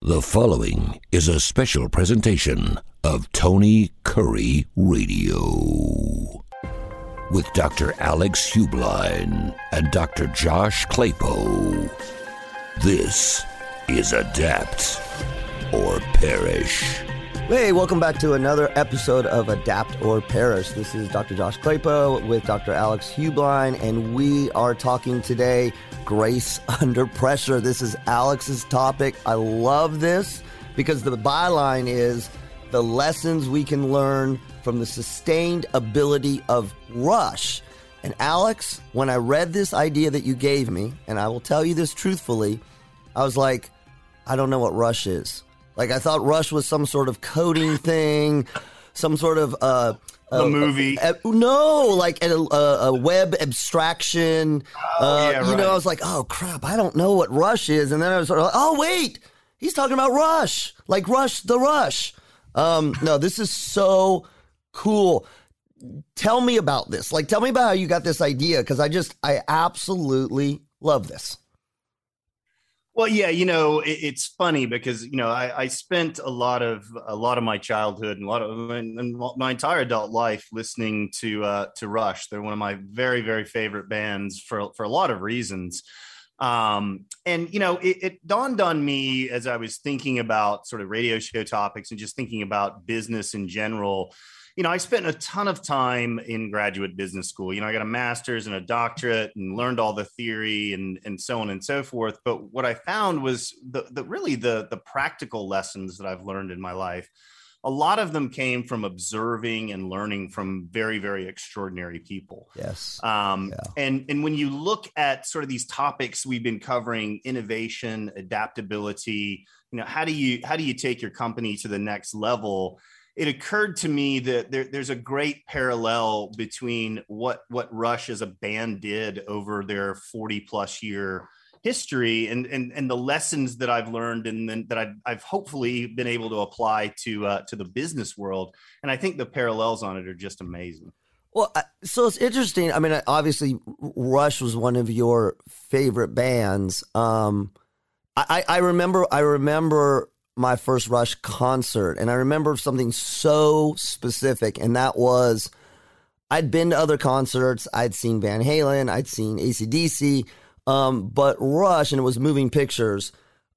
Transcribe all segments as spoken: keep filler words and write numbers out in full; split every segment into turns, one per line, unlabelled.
The following is a special presentation of Tony Curry Radio with Doctor Alex Hubline and Doctor Josh Claypo. This is Adapt or Perish.
Hey, welcome back to another episode of Adapt or Perish. This is Doctor Josh Claypo with Doctor Alex Hubline, and we are talking today grace under pressure. This is Alex's topic. I love this because the byline is the lessons we can learn from the sustained ability of Rush. And Alex, when I read this idea that you gave me, and I will tell you this truthfully, I was like, I don't know what Rush is. Like, I thought Rush was some sort of coding thing, some sort of uh,
a
uh,
movie.
Uh, uh, no, like a, a, a web abstraction.
Oh,
uh,
yeah,
you
right.
know, I was like, oh crap, I don't know what Rush is. And then I was sort of like, oh wait, he's talking about Rush, like Rush the Rush. Um, no, this is so cool. Tell me about this. Like, tell me about how you got this idea, because I just, I absolutely love this.
Well, yeah, you know, it, it's funny because, you know, I, I spent a lot of a lot of my childhood and a lot of and my entire adult life listening to uh, to Rush. They're one of my very, very favorite bands for for a lot of reasons. Um, and, you know, it, it dawned on me as I was thinking about sort of radio show topics and just thinking about business in general. You know, I spent a ton of time in graduate business school. You know, I got a master's and a doctorate and learned all the theory and, and so on and so forth. But what I found was the, the really the, the practical lessons that I've learned in my life. A lot of them came from observing and learning from very, very extraordinary people.
Yes.
Um,
yeah.
and, and when you look at sort of these topics we've been covering, innovation, adaptability, you know, how do you how do you take your company to the next level? It occurred to me that there, there's a great parallel between what, what Rush as a band did over their forty plus year history and, and, and the lessons that I've learned and then that I've, I've hopefully been able to apply to, uh, to the business world. And I think the parallels on it are just amazing.
Well, so it's interesting. I mean, obviously Rush was one of your favorite bands. Um, I, I remember, I remember my first Rush concert, and I remember something so specific, and that was I'd been to other concerts. I'd seen Van Halen, I'd seen A C D C, um, but Rush, and it was moving pictures.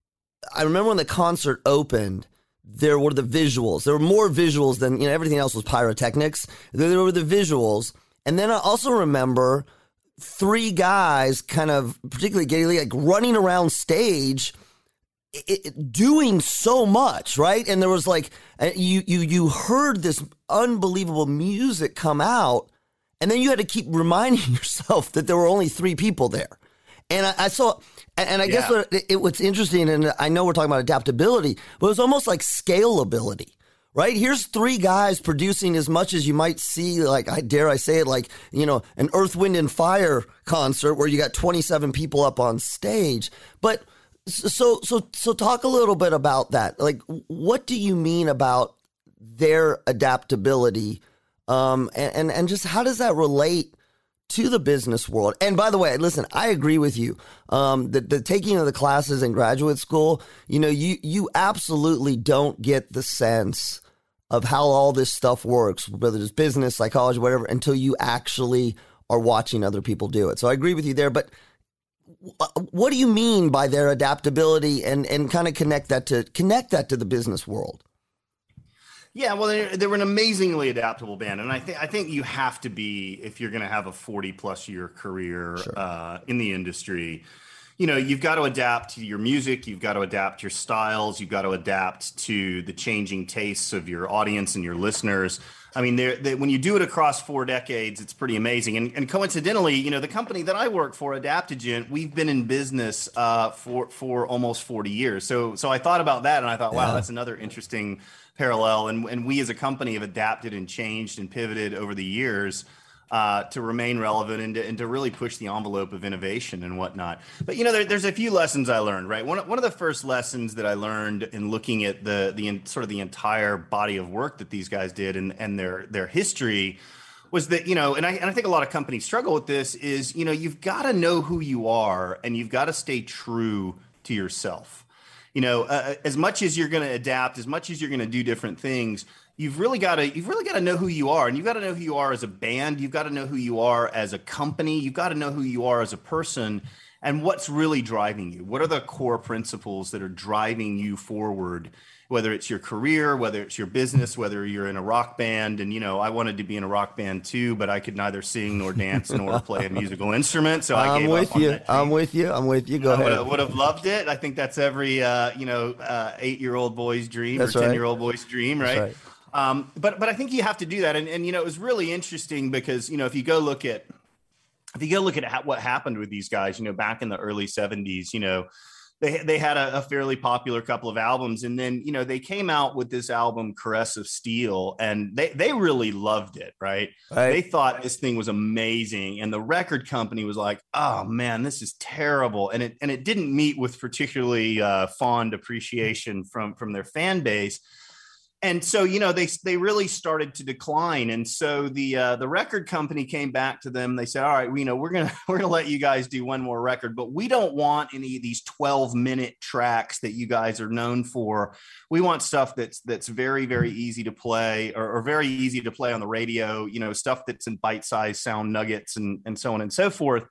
I remember when the concert opened, there were the visuals. There were more visuals than, you know, everything else was pyrotechnics. There were the visuals. And then I also remember three guys kind of, particularly Geddy Lee, like running around stage It, it, doing so much, right? And there was like, you you you heard this unbelievable music come out, and then you had to keep reminding yourself that there were only three people there. And I, I saw, and, and I
yeah.
guess what, it, what's interesting, and I know we're talking about adaptability, but it was almost like scalability, right? Here's three guys producing as much as you might see, like, I dare I say it, like, you know, an Earth, Wind, and Fire concert where you got twenty-seven people up on stage. But So, so, so talk a little bit about that. Like, what do you mean about their adaptability? Um, and, and, and just how does that relate to the business world? And by the way, listen, I agree with you. Um, the, the taking of the classes in graduate school, you know, you, you absolutely don't get the sense of how all this stuff works, whether it's business, psychology, whatever, until you actually are watching other people do it. So I agree with you there, but what do you mean by their adaptability, and, and kind of connect that to connect that to the business world?
Yeah, well, they, they were an amazingly adaptable band. And I think I think you have to be, if you're going to have a forty plus year career
Sure.
uh, in the industry, you know, you've got to adapt to your music. You've got to adapt your styles. You've got to adapt to the changing tastes of your audience and your listeners. I mean, they're, they, when you do it across four decades, it's pretty amazing. And, and coincidentally, you know, the company that I work for, Adaptogen, we've been in business uh, for for almost forty years. So so I thought about that, and I thought, wow,
Yeah.
that's another interesting parallel. And and we as a company have adapted and changed and pivoted over the years uh, to remain relevant and to, and to really push the envelope of innovation and whatnot. But, you know, there, there's a few lessons I learned, right? One, one of the first lessons that I learned in looking at the, the sort of the entire body of work that these guys did and, and their, their history was that, you know, and I, and I think a lot of companies struggle with this is, you know, you've got to know who you are and you've got to stay true to yourself. you know, uh, as much as you're going to adapt, as much as you're going to do different things, you've really got to you've really got to know who you are, and you've got to know who you are as a band. You've got to know who you are as a company. You've got to know who you are as a person, and what's really driving you. What are the core principles that are driving you forward? Whether it's your career, whether it's your business, whether you're in a rock band. And, you know, I wanted to be in a rock band too, but I could neither sing nor dance nor play a musical instrument. So I
I'm
gave
with
up on
you.
that
I'm
dream.
with you. I'm with you. Go
I
ahead.
would have, would have loved it. I think that's every, uh, you know, uh, eight-year-old boy's dream
That's
or
right.
ten-year-old boy's dream, right?
That's right.
Um, but but I think you have to do that. And, and, you know, it was really interesting because, you know, if you go look at, if you go look at ha- what happened with these guys, you know, back in the early seventies, you know, They they had a, a fairly popular couple of albums, and then, you know, they came out with this album, Caress of Steel, and they they really loved it, right?
Right.
They thought this thing was amazing, and the record company was like, "Oh man, this is terrible," and it and it didn't meet with particularly uh, fond appreciation from from their fan base. And so, you know, they they really started to decline, and so the uh, the record company came back to them. They said, "All right, we, you know, we're gonna we're gonna let you guys do one more record, but we don't want any of these twelve minute tracks that you guys are known for. We want stuff that's that's very very easy to play, or, or very easy to play on the radio. You know, stuff that's in bite sized sound nuggets and and so on and so forth."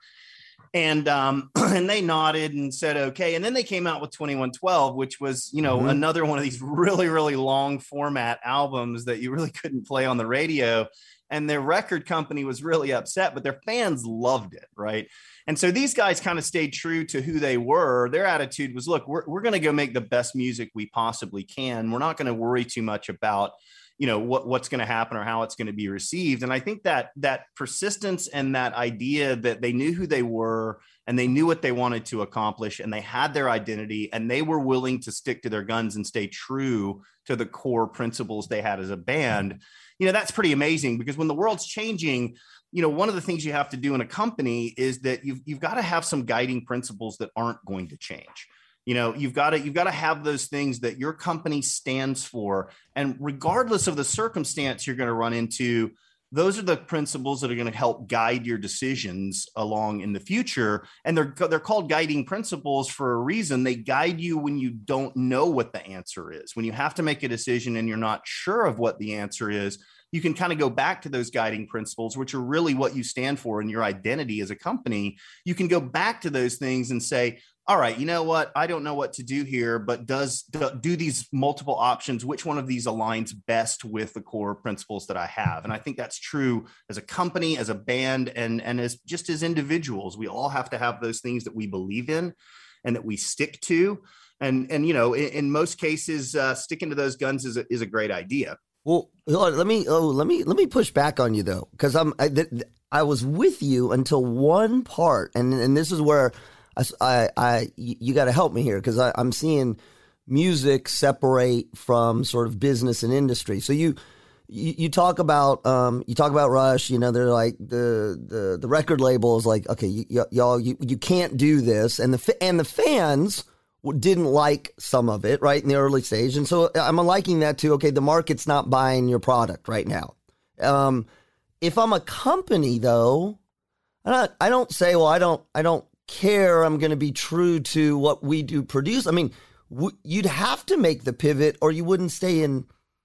And um, and they nodded and said, okay. And then they came out with twenty-one twelve, which was, you know,
Mm-hmm.
another one of these really, really long format albums that you really couldn't play on the radio. And their record company was really upset, but their fans loved it, right? And so these guys kind of stayed true to who they were. Their attitude was, look, we're, we're going to go make the best music we possibly can. We're not going to worry too much about, you know, what, what's going to happen or how it's going to be received. And I think that that persistence and that idea that they knew who they were and they knew what they wanted to accomplish and they had their identity and they were willing to stick to their guns and stay true to the core principles they had as a band, you know, that's pretty amazing, because when the world's changing, you know, one of the things you have to do in a company is that you've, you've got to have some guiding principles that aren't going to change. You know, you've got to you've got to have those things that your company stands for. And regardless of the circumstance you're going to run into, those are the principles that are going to help guide your decisions along in the future. And they're they're called guiding principles for a reason. They guide you when you don't know what the answer is. When you have to make a decision and you're not sure of what the answer is, you can kind of go back to those guiding principles, which are really what you stand for in your identity as a company. You can go back to those things and say, all right, you know what? I don't know what to do here, but does do, do these multiple options, which one of these aligns best with the core principles that I have? And I think that's true as a company, as a band, and, and as just as individuals. We all have to have those things that we believe in and that we stick to. And, and you know, in, in most cases, uh, sticking to those guns is a, is a great idea.
Well, let me oh let me let me push back on you though, because I'm I, th- I was with you until one part, and and this is where I I, I you got to help me here, because I'm seeing music separate from sort of business and industry. So you you, you talk about um you talk about Rush, you know, they're like the the the record label is like, okay, y- y- y'all you you can't do this, and the and the fans didn't like some of it, right, in the early stage. And so I'm liking that too. Okay, the market's not buying your product right now. Um, if I'm a company, though, I don't, I don't say, well, I don't I don't care. I'm going to be true to what we do produce. I mean, w- you'd have to make the pivot or you wouldn't stay in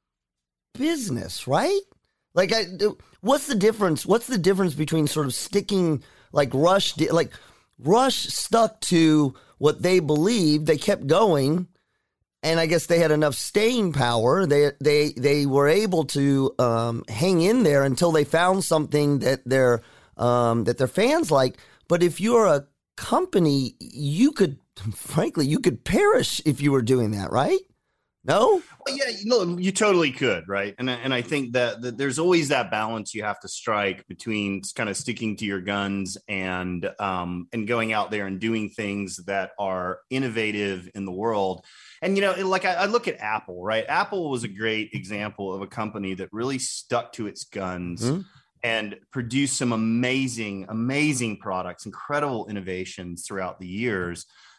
business, right? Like, I, what's the difference? What's the difference between sort of sticking, like Rush did, like Rush stuck to what they believed, they kept going, and I guess they had enough staying power. They they they were able to um, hang in there until they found something that their um, that their fans like. But if you're a company, you could, frankly, you could perish if you were doing that, right? No?
Well, yeah, you know, you totally could, right? And and I think that, that there's always that balance you have to strike between kind of sticking to your guns and um, and going out there and doing things that are innovative in the world. And, you know, like I, I look at Apple, right? Apple was a great example of a company that really stuck to its guns mm-hmm. and produced some amazing, amazing products, incredible innovations throughout the years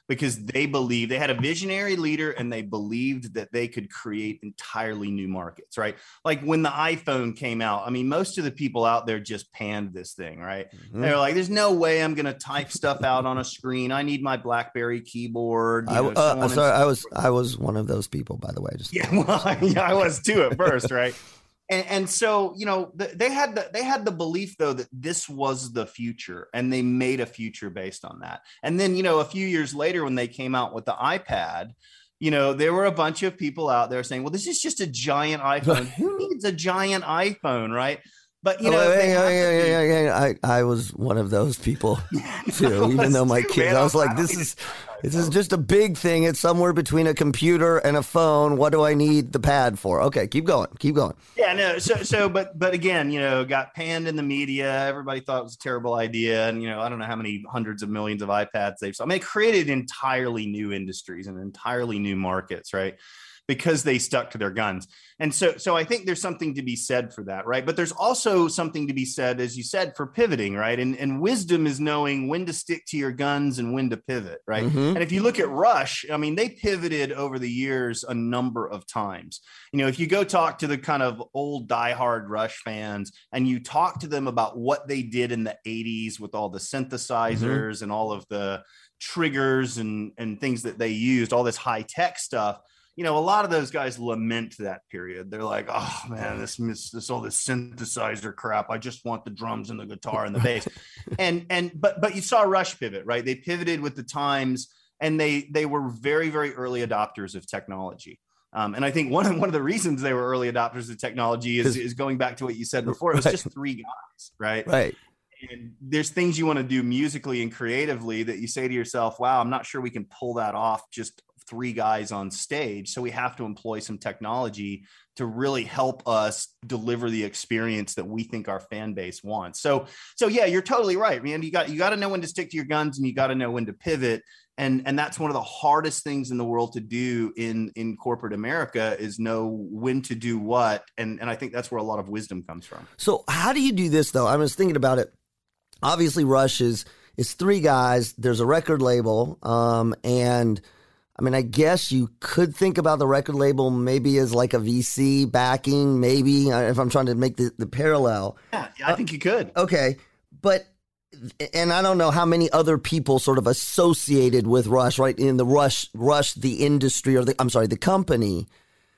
because they believed they had a visionary leader and they believed that they could create entirely new markets, right? Like when the iPhone came out, I mean, most of the people out there just panned this thing, right? Mm-hmm. They're like, there's no way I'm going to type stuff out on a screen. I need my BlackBerry keyboard. You know,
I, uh,
so
sorry,
so
I was I was one of those people, by the way. Just
yeah, well, yeah, I was too at first, right? And, and so, you know, the, they had the, they had the belief, though, that this was the future, and they made a future based on that. And then, you know, a few years later, when they came out with the iPad, you know, there were a bunch of people out there saying, well, this is just a giant iPhone. Who needs a giant iPhone, right? But, you know,
oh,
they
yeah, yeah, yeah, yeah, yeah. I, I was one of those people, too, even though my kids, I was like, this is this is just a big thing. It's somewhere between a computer and a phone. What do I need the pad for? Okay, keep going. Keep going.
Yeah, no. So, so, but, but again, you know, got panned in the media. Everybody thought it was a terrible idea. And, you know, I don't know how many hundreds of millions of iPads they've sold. I mean, it created entirely new industries and entirely new markets, right? Because they stuck to their guns. And so, so I think there's something to be said for that, right? But there's also something to be said, as you said, for pivoting, right? And, and wisdom is knowing when to stick to your guns and when to pivot, right? Mm-hmm. And if you look at Rush, I mean, they pivoted over the years a number of times. You know, if you go talk to the kind of old diehard Rush fans and you talk to them about what they did in the eighties with all the synthesizers mm-hmm. and all of the triggers and, and things that they used, all this high tech stuff, you know, a lot of those guys lament that period. They're like, oh man, this, this, all this synthesizer crap. I just want the drums and the guitar and the bass. and, and, but, but you saw Rush pivot, right? They pivoted with the times, and they, they were very, very early adopters of technology. Um, and I think one of, one of the reasons they were early adopters of technology is, is going back to what you said before. It was right. just three guys, right?
Right.
And there's things you want to do musically and creatively that you say to yourself, wow, I'm not sure we can pull that off just three guys on stage. So we have to employ some technology to really help us deliver the experience that we think our fan base wants. So, so yeah, you're totally right, man. You got, you got to know when to stick to your guns, and you got to know when to pivot. And, and that's one of the hardest things in the world to do in, in corporate America, is know when to do what. And, and I think that's where a lot of wisdom comes from.
So how do you do this, though? I was thinking about it. Obviously, Rush is, is three guys. There's a record label. Um, and I mean, I guess you could think about the record label maybe as like a V C backing, maybe, if I'm trying to make the, the parallel.
Yeah, I think you could.
Uh, okay. But, and I don't know how many other people sort of associated with Rush, right? In the Rush, Rush, the industry, or the, I'm sorry, the company.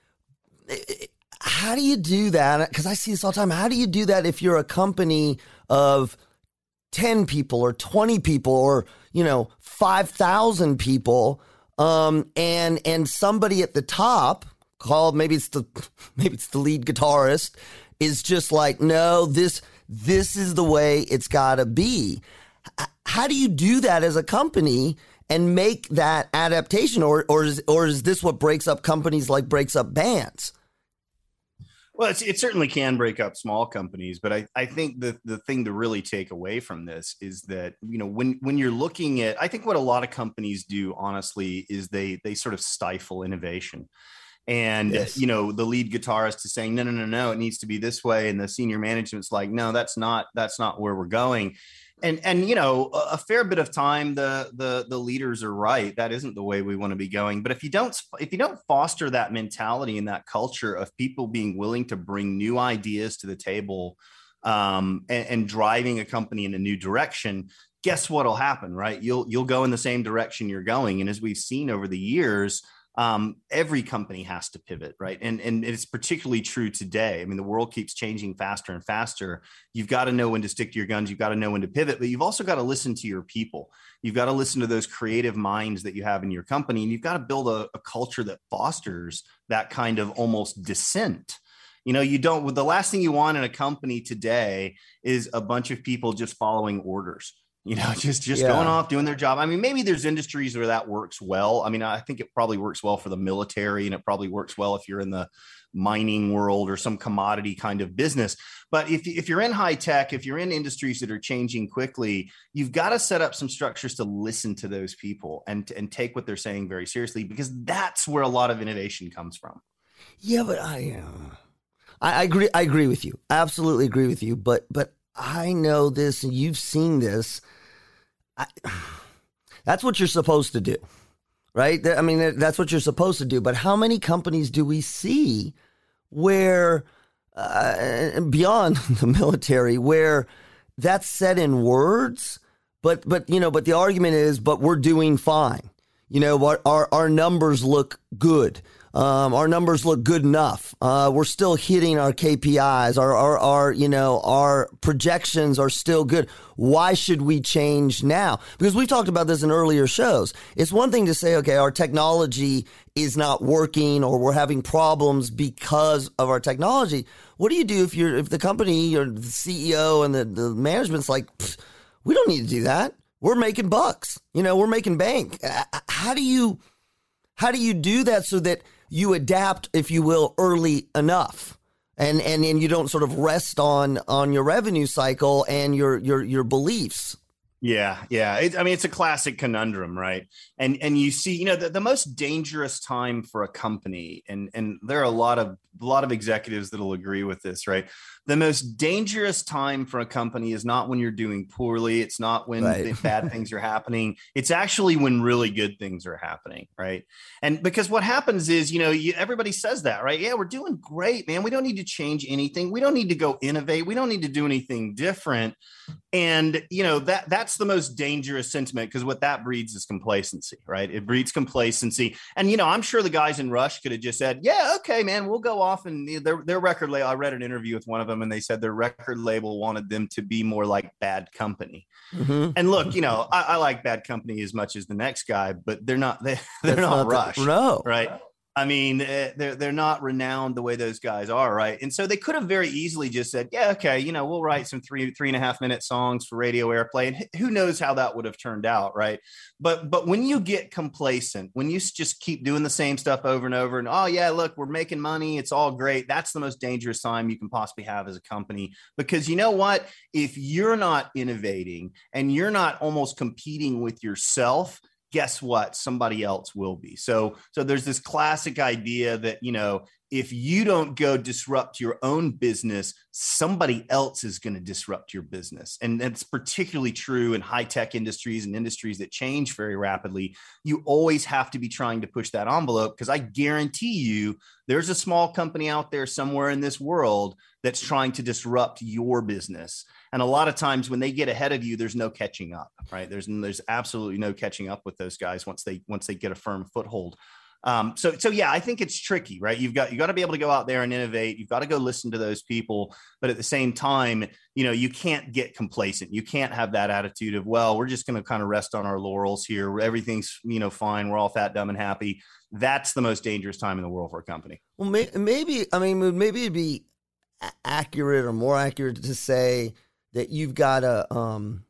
How do you do that? Because I see this all the time. How do you do that if you're a company of ten people or twenty people or, you know, five thousand people? Um, and, and somebody at the top called, maybe it's the, maybe it's the lead guitarist, is just like, no, this, this is the way it's gotta be. How do you do that as a company and make that adaptation? Or, or is, or is this what breaks up companies like breaks up bands?
Well, it's, it certainly can break up small companies, but I, I think the, the thing to really take away from this is that, you know, when, when you're looking at, I think what a lot of companies do, honestly, is they, they sort of stifle innovation. And, yes. you know, the lead guitarist is saying, no, no, no, no, it needs to be this way. And the senior management's like, no, that's not, that's not where we're going. And, and, you know, a fair bit of time, the, the, the leaders are right. That isn't the way we want to be going. But if you don't, if you don't foster that mentality and that culture of people being willing to bring new ideas to the table, um, and, and driving a company in a new direction, guess what'll happen, right? You'll, you'll go in the same direction you're going. And as we've seen over the years, Um, every company has to pivot, right? And, and it's particularly true today. I mean, the world keeps changing faster and faster. You've got to know when to stick to your guns. You've got to know when to pivot, but you've also got to listen to your people. You've got to listen to those creative minds that you have in your company. And you've got to build a, a culture that fosters that kind of almost dissent. You know, you don't, the last thing you want in a company today is a bunch of people just following orders. You know, just just yeah. going off, doing their job. I mean, maybe there's industries where that works well. I mean, I think it probably works well for the military, and it probably works well if you're in the mining world or some commodity kind of business. But if, if you're in high tech, if you're in industries that are changing quickly, you've got to set up some structures to listen to those people and, and take what they're saying very seriously, because that's where a lot of innovation comes from.
Yeah, but I, uh, I, I agree. I agree with you. I absolutely agree with you. But but I know this, and you've seen this. I, that's what you're supposed to do. right? I mean, that's what you're supposed to do. But how many companies do we see where, uh, beyond the military, where that's said in words, but, but, you know, but the argument is, but we're doing fine. You know, our, our, our numbers look good. Um, our numbers look good enough. Uh, we're still hitting our K P Is. Our, our, our, you know, our projections are still good. Why should we change now? Because we've talked about this in earlier shows. It's one thing to say, okay, our technology is not working or we're having problems because of our technology. What do you do if you're, if the company or the C E O and the, the management's like, we don't need to do that. We're making bucks. You know, we're making bank. How do you, how do you do that so that you adapt, if you will, early enough, and and and you don't sort of rest on on your revenue cycle and your your your beliefs?
Yeah, yeah. It, I mean, it's a classic conundrum, right? And and you see, you know, the, the most dangerous time for a company, and and there are a lot of a lot of executives that'll agree with this, right? The most dangerous time for a company is not when you're doing poorly. It's not when right. bad things are happening. It's actually when really good things are happening, right? And because what happens is, you know, you, everybody says that, right? Yeah, we're doing great, man. We don't need to change anything. We don't need to go innovate. We don't need to do anything different. And, you know, that that's the most dangerous sentiment, because what that breeds is complacency, right? It breeds complacency. And, you know, I'm sure the guys in Rush could have just said, yeah, okay, man, we'll go off. And their, their record label, I read an interview with one of them, and they said their record label wanted them to be more like Bad Company. Mm-hmm. And look, you know, I, I like Bad Company as much as the next guy, but they're not, they, they're not, not Rush, the, no. right? I mean, they're they're not renowned the way those guys are, right? And so they could have very easily just said, yeah, okay, you know, we'll write some three, three and a half minute songs for radio airplay. And who knows how that would have turned out, right? But but when you get complacent, when you just keep doing the same stuff over and over and, oh, yeah, look, we're making money, it's all great. That's the most dangerous time you can possibly have as a company. Because you know what? If you're not innovating and you're not almost competing with yourself, guess what? Somebody else will be. So, so there's this classic idea that, you know, if you don't go disrupt your own business, somebody else is going to disrupt your business. And that's particularly true in high-tech industries and industries that change very rapidly. You always have to be trying to push that envelope, because I guarantee you there's a small company out there somewhere in this world that's trying to disrupt your business. And a lot of times when they get ahead of you, there's no catching up, right? There's there's absolutely no catching up with those guys once they once they get a firm foothold. Um, so so yeah, I think it's tricky, right? You've got you got to be able to go out there and innovate. You've got to go listen to those people, but at the same time, you know, you can't get complacent. You can't have that attitude of, well, we're just going to kind of rest on our laurels here. Everything's, you know, fine. We're all fat, dumb, and happy. That's the most dangerous time in the world for a company.
Well, may, maybe I mean maybe it'd be accurate or more accurate to say that you've got to um,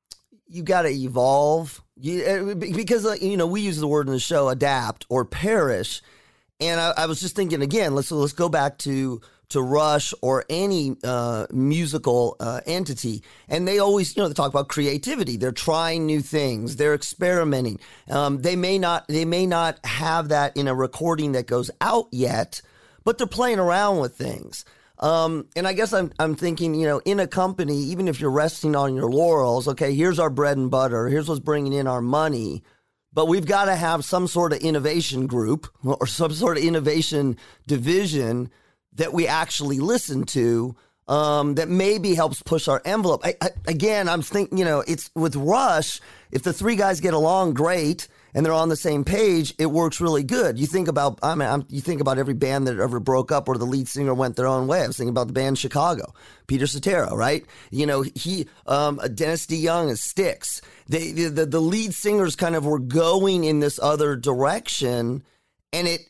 you got to evolve. You, because, uh, you know, we use the word in the show, adapt or perish. And I, I was just thinking, again, let's let's go back to to Rush or any uh, musical uh, entity. And they always, you know, they talk about creativity. They're trying new things. They're experimenting. Um, they may not they may not have that in a recording that goes out yet, but they're playing around with things. Um, and I guess I'm I'm thinking, you know, in a company, even if you're resting on your laurels, okay, here's our bread and butter, here's what's bringing in our money, but we've got to have some sort of innovation group or some sort of innovation division that we actually listen to, um, that maybe helps push our envelope. I, I, again, I'm thinking, you know, it's with Rush, if the three guys get along great and they're on the same page, it works really good. You think about, I mean, I'm, you think about every band that ever broke up where the lead singer went their own way. I was thinking about the band Chicago, Peter Cetera, right? You know, he, um, Dennis DeYoung is Styx. They, the, the, the lead singers kind of were going in this other direction, and it,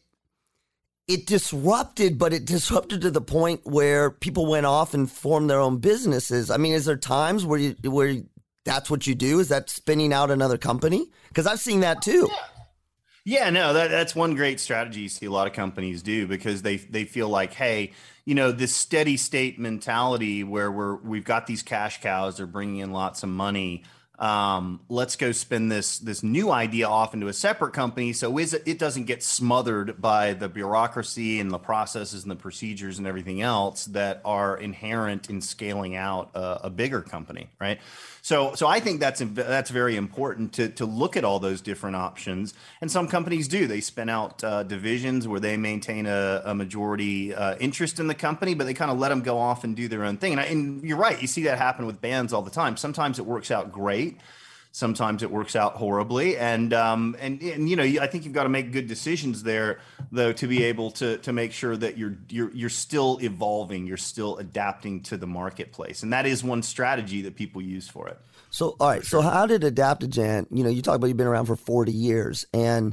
it disrupted, but it disrupted to the point where people went off and formed their own businesses. I mean, is there times where you, where you, that's what you do? Is that spinning out another company? Because I've seen that too.
Yeah, yeah no, that, that's one great strategy you see a lot of companies do, because they they feel like, hey, you know, this steady state mentality where we're we've got these cash cows, they're bringing in lots of money. Um, let's go spin this this new idea off into a separate company, so is it, it doesn't get smothered by the bureaucracy and the processes and the procedures and everything else that are inherent in scaling out a, a bigger company, right? So, so I think that's that's very important to to look at all those different options. And some companies do; they spin out uh, divisions where they maintain a, a majority uh, interest in the company, but they kind of let them go off and do their own thing. And, I, and you're right; you see that happen with bands all the time. Sometimes it works out great. Sometimes it works out horribly, and um, and and you know, I think you've got to make good decisions there, though, to be able to to make sure that you're you're you're still evolving, you're still adapting to the marketplace, and that is one strategy that people use for it.
So, all right. Sure. So, how did Adaptogen? You know, you talk about you've been around for forty years, and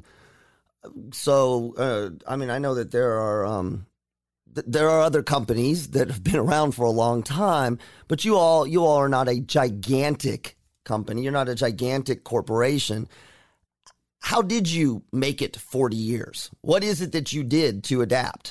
so uh, I mean, I know that there are um, th- there are other companies that have been around for a long time, but you all you all are not a gigantic company. You're not a gigantic corporation. How did you make it forty years? What is it that you did to adapt?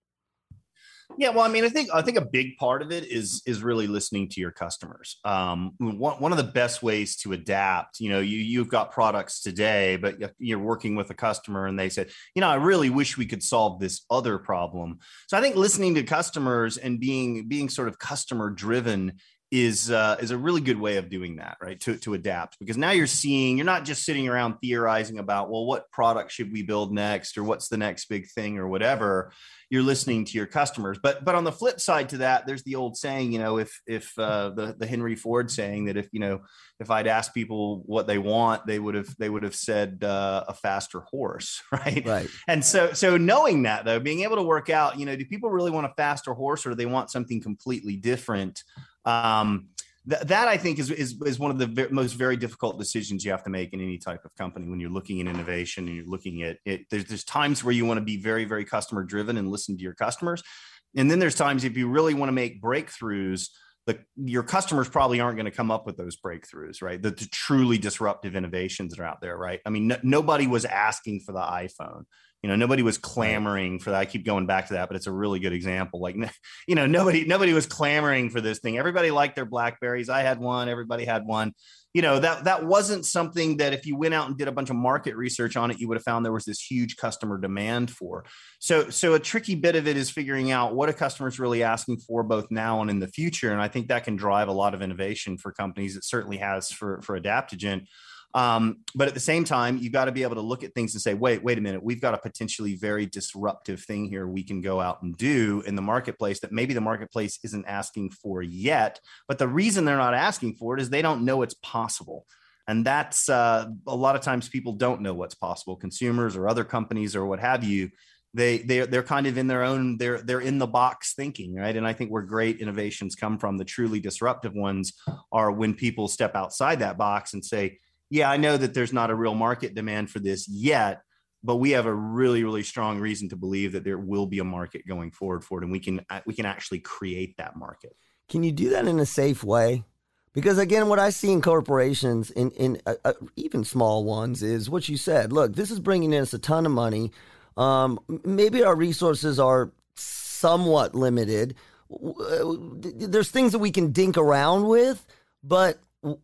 Yeah, well, I mean, I think I think a big part of it is is really listening to your customers. Um, one one of the best ways to adapt, you know, you you've got products today, but you're working with a customer and they said, you know, I really wish we could solve this other problem. So I think listening to customers and being being sort of customer driven is uh, is a really good way of doing that, right? To to adapt, because now you're seeing, you're not just sitting around theorizing about, well, what product should we build next, or what's the next big thing, or whatever. You're listening to your customers. But but on the flip side to that, there's the old saying, you know, if if uh, the the Henry Ford saying that if you know if I'd asked people what they want, they would have they would have said uh, a faster horse, right?
Right.
And so so knowing that, though, being able to work out, you know, do people really want a faster horse, or do they want something completely different? Um, th- that I think is, is, is one of the ver- most very difficult decisions you have to make in any type of company when you're looking at innovation and you're looking at it. There's, there's times where you want to be very, very customer driven and listen to your customers. And then there's times if you really want to make breakthroughs, the, your customers probably aren't going to come up with those breakthroughs, right? The, the truly disruptive innovations that are out there, right? I mean, no, nobody was asking for the iPhone. You know, nobody was clamoring for that. I keep going back to that, but it's a really good example. Like, you know, nobody, nobody was clamoring for this thing. Everybody liked their BlackBerries. I had one. Everybody had one. You know, that that wasn't something that if you went out and did a bunch of market research on it, you would have found there was this huge customer demand for. So, so a tricky bit of it is figuring out what a customer is really asking for, both now and in the future. And I think that can drive a lot of innovation for companies. It certainly has for for Adaptogen. Um, but at the same time, you got to be able to look at things and say, wait, wait a minute, we've got a potentially very disruptive thing here we can go out and do in the marketplace that maybe the marketplace isn't asking for yet. But the reason they're not asking for it is they don't know it's possible. And that's uh, a lot of times people don't know what's possible. Consumers or other companies or what have you, they they they're kind of in their own, they're they're in the box thinking, right? And I think where great innovations come from, the truly disruptive ones, are when people step outside that box and say, yeah, I know that there's not a real market demand for this yet, but we have a really, really strong reason to believe that there will be a market going forward for it, and we can we can actually create that market.
Can you do that in a safe way? Because again, what I see in corporations, in in uh, uh, even small ones, is what you said. Look, this is bringing us a ton of money. Um, maybe our resources are somewhat limited. There's things that we can dink around with, but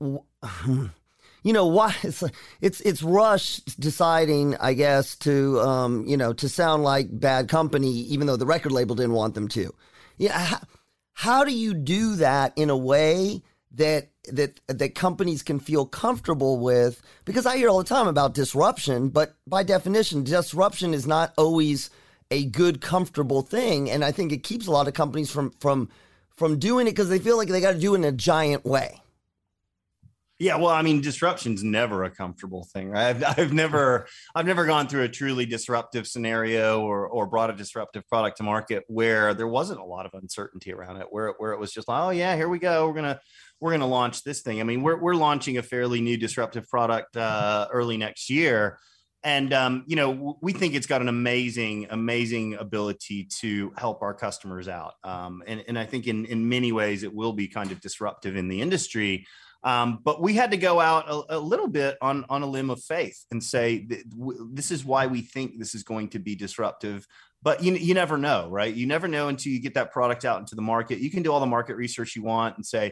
you know, why it's it's it's Rush deciding, I guess, to um, you know, to sound like Bad Company, even though the record label didn't want them to. Yeah, how, how do you do that in a way that that that companies can feel comfortable with? Because I hear all the time about disruption, but by definition, disruption is not always a good, comfortable thing, and I think it keeps a lot of companies from from from doing it because they feel like they got to do it in a giant way.
Yeah, well, I mean, disruption's never a comfortable thing, right? I've, I've never, I've never gone through a truly disruptive scenario or or brought a disruptive product to market where there wasn't a lot of uncertainty around it, where where it was just like, oh yeah, here we go, we're gonna we're gonna launch this thing. I mean, we're we're launching a fairly new disruptive product uh, early next year, and um, you know, we think it's got an amazing, amazing ability to help our customers out, um, and and I think in in many ways it will be kind of disruptive in the industry. Um, but we had to go out a, a little bit on, on a limb of faith and say, this is why we think this is going to be disruptive. But you, you never know, right? You never know until you get that product out into the market. You can do all the market research you want and say,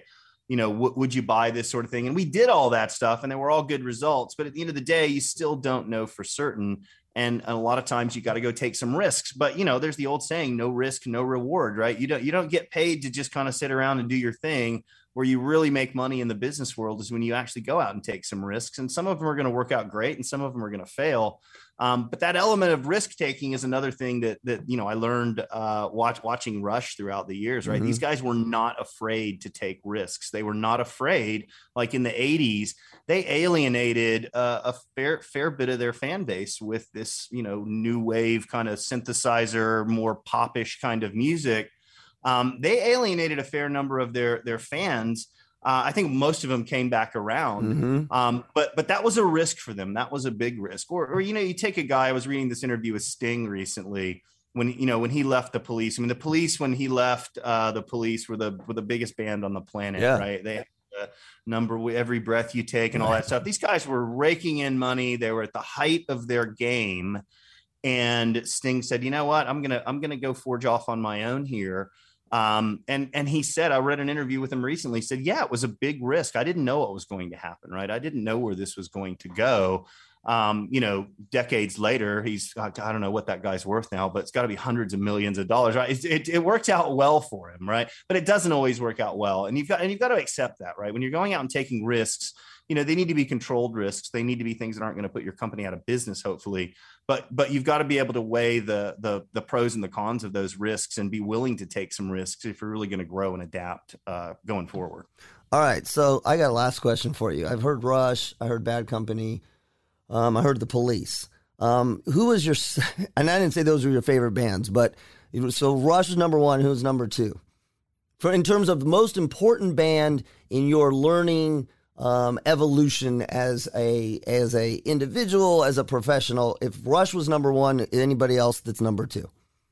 you know, w- would you buy this sort of thing? And we did all that stuff, and they were all good results. But at the end of the day, you still don't know for certain. And a lot of times you got to go take some risks. But, you know, there's the old saying, no risk, no reward, right? You don't you don't get paid to just kind of sit around and do your thing. Where you really make money in the business world is when you actually go out and take some risks. And some of them are going to work out great and some of them are going to fail. Um, but that element of risk taking is another thing that, that, you know, I learned uh, watch, watching Rush throughout the years, right? Mm-hmm. These guys were not afraid to take risks. They were not afraid, like in the eighties, they alienated uh, a fair, fair bit of their fan base with this, you know, new wave kind of synthesizer, more popish kind of music. Um, they alienated a fair number of their their fans. Uh, I think most of them came back around, mm-hmm. um, but but that was a risk for them. That was a big risk. Or, or you know, you take a guy. I was reading this interview with Sting recently when you know when he left the Police. I mean, the Police when he left uh, the Police were the were the biggest band on the planet, yeah. right? They had the number with Every Breath You Take and all that stuff. These guys were raking in money. They were at the height of their game, and Sting said, "You know what? I'm gonna I'm gonna go forge off on my own here." Um, and, and he said, I read an interview with him recently, he said, yeah, it was a big risk. I didn't know what was going to happen. Right. I didn't know where this was going to go. Um, you know, decades later, he's, I don't know what that guy's worth now, but it's gotta be hundreds of millions of dollars. Right. It, it, it worked out well for him. Right. But it doesn't always work out well. And you've got, and you've got to accept that, right? When you're going out and taking risks, you know, they need to be controlled risks. They need to be things that aren't going to put your company out of business, hopefully. But but you've got to be able to weigh the the the pros and the cons of those risks and be willing to take some risks if you're really going to grow and adapt uh, going forward.
All right, so I got a last question for you. I've heard Rush, I heard Bad Company, um, I heard the Police. Um, who was your? And I didn't say those were your favorite bands, but so Rush is number one. Who's number two? For in terms of the most important band in your learning. Um, evolution as a as a individual, as a professional. If Rush was number one, anybody else that's number two?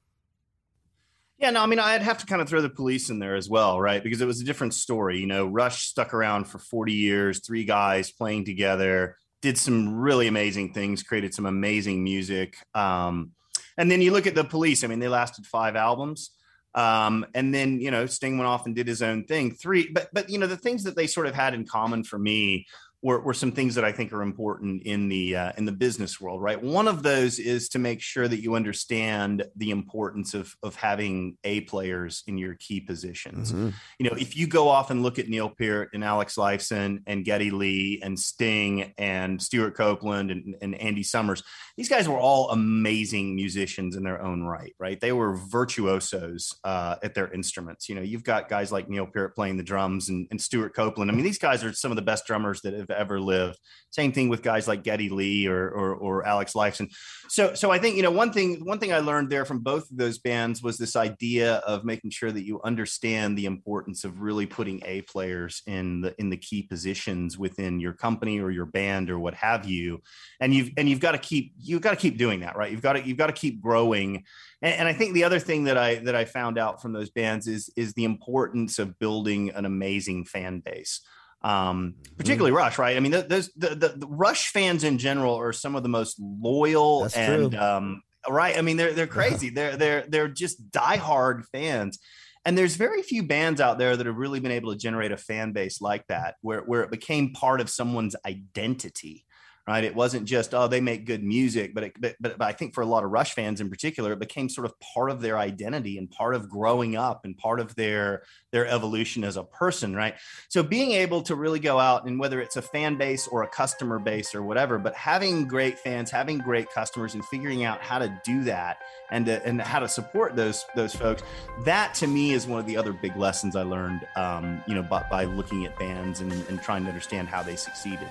Yeah, no, I mean, I'd have to kind of throw the Police in there as well, right? Because it was a different story. You know, Rush stuck around for forty years, three guys playing together, did some really amazing things, created some amazing music. Um, and then you look at the Police, I mean, they lasted five albums. Um, and then, you know, Sting went off and did his own thing. Three, but, but, you know, the things that they sort of had in common for me were, were some things that I think are important in the, uh, in the business world, right? One of those is to make sure that you understand the importance of, of having A players in your key positions. Mm-hmm. You know, if you go off and look at Neil Peart and Alex Lifeson and Geddy Lee and Sting and Stuart Copeland and, and Andy Summers, these guys were all amazing musicians in their own right, right? They were virtuosos uh, at their instruments. You know, you've got guys like Neil Peart playing the drums and, and Stuart Copeland. I mean, these guys are some of the best drummers that have ever lived. Same thing with guys like Geddy Lee or, or, or Alex Lifeson. So, so I think, you know, one thing, one thing I learned there from both of those bands was this idea of making sure that you understand the importance of really putting A players in the, in the key positions within your company or your band or what have you. And you've, and you've got to keep, you've got to keep doing that, right? You've got to, you've got to keep growing. And, and I think the other thing that I, that I found out from those bands is, is the importance of building an amazing fan base. Um, particularly mm-hmm. Rush, right? I mean, those the, the, the Rush fans in general are some of the most loyal. That's and true. Um, right. I mean, they're they're crazy. they're they're they're just diehard fans. And there's very few bands out there that have really been able to generate a fan base like that, where where it became part of someone's identity. Right. It wasn't just, oh, they make good music, but, it, but, but I think for a lot of Rush fans in particular, it became sort of part of their identity and part of growing up and part of their, their evolution as a person. Right. So being able to really go out and whether it's a fan base or a customer base or whatever, but having great fans, having great customers and figuring out how to do that and, to, and how to support those, those folks, that to me is one of the other big lessons I learned, um, you know, by, by looking at bands and, and trying to understand how they succeeded.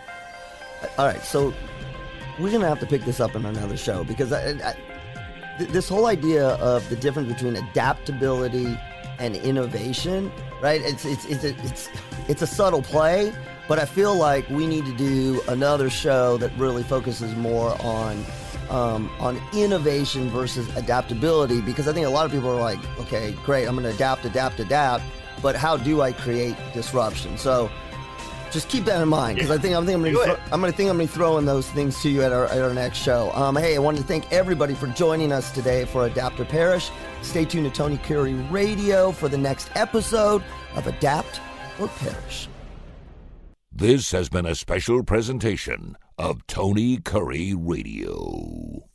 All right, so we're going to have to pick this up in another show because I, I, th- this whole idea of the difference between adaptability and innovation, right? It's it's it's a, it's it's a subtle play, but I feel like we need to do another show that really focuses more on um, on innovation versus adaptability because I think a lot of people are like, okay, great, I'm going to adapt, adapt, adapt, but how do I create disruption? So. Just keep that in mind because I think I'm, think I'm going to I'm going to think I'm going to throw in those things to you at our, at our next show. Um, hey, I wanted to thank everybody for joining us today for Adapt or Perish. Stay tuned to Tony Curry Radio for the next episode of Adapt or perish.
This has been a special presentation of Tony Curry Radio.